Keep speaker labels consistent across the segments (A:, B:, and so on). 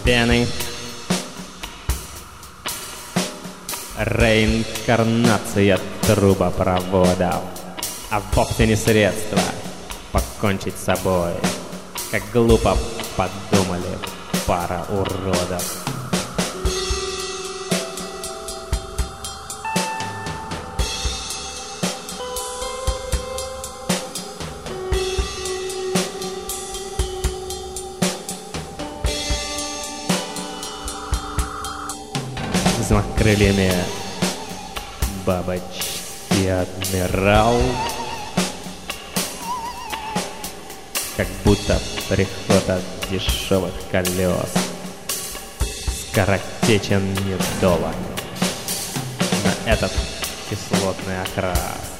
A: вены. Реинкарнация трубопроводов, а вовсе не средство покончить с собой, как глупо подумали пара уродов. Взмах крыльями бабочки адмирал, как будто приход от дешевых колес, скоротечен недолог на этот кислотный окрас.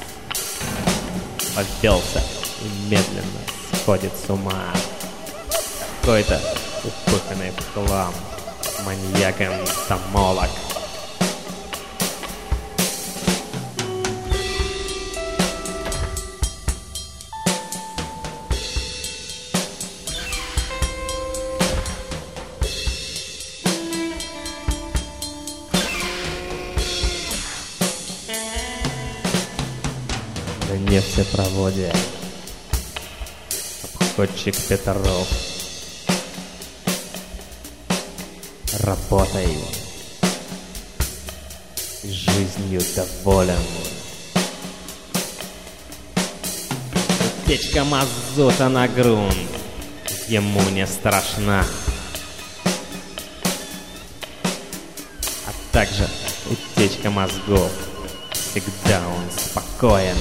A: Повелся и медленно сходит с ума какой-то упыханный в хлам маньяк-энтомолог. На нефтепроводе обходчик Петров работой и жизнью доволен. Утечка мазута на грунт ему не страшна, а также утечка мозгов. Всегда он спокоен.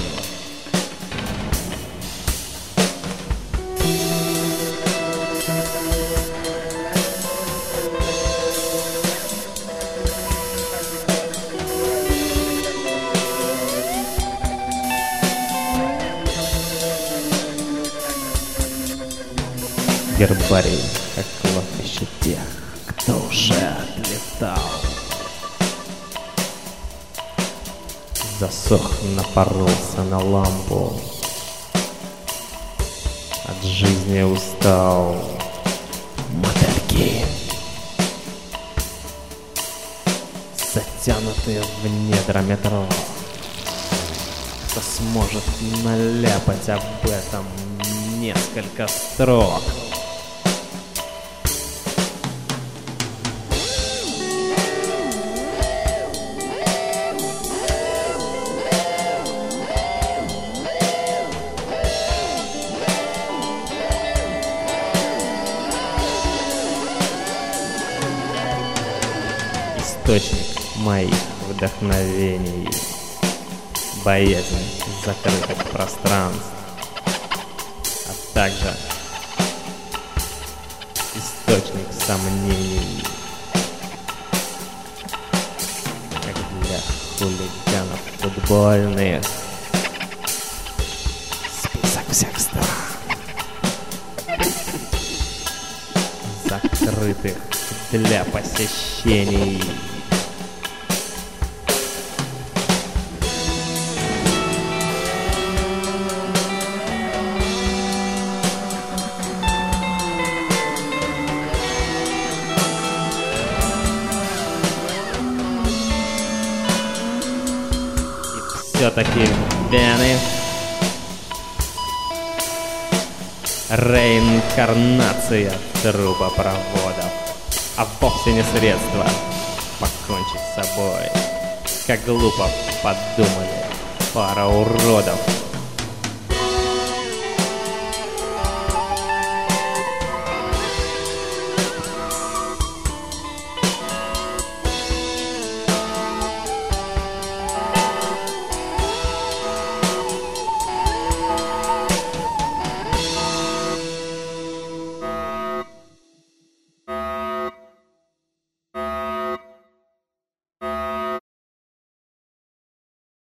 A: Гербарий, как кладбище тех, кто уже отлетал. Засох, напоролся на лампу, от жизни устал. Мотыльки, затянутые в недра метро. Кто сможет наляпать об этом несколько строк? Источник моих вдохновений, боязнь закрытых пространств, а также источник сомнений, как для хулиганов футбольных. Список всех стран, закрытых для посещений. Все-таки вены. Реинкарнация трубопроводов, а вовсе не средство покончить с собой, как глупо подумали пара уродов.